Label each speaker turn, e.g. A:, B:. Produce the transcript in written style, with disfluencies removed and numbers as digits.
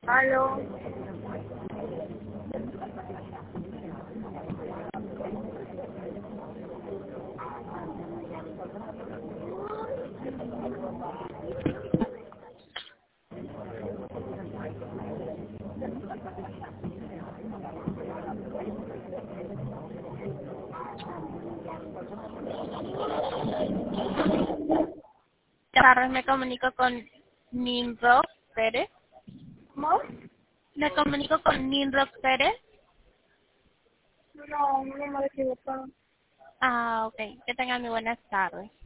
A: Aló.
B: Carlos, me comunico con Nimrod Pérez.
A: ¿Cómo?
B: Me comunico con Nimrod Pérez.
A: No, no me equivoco.
B: Ah, ok. Que tengan muy buenas tardes.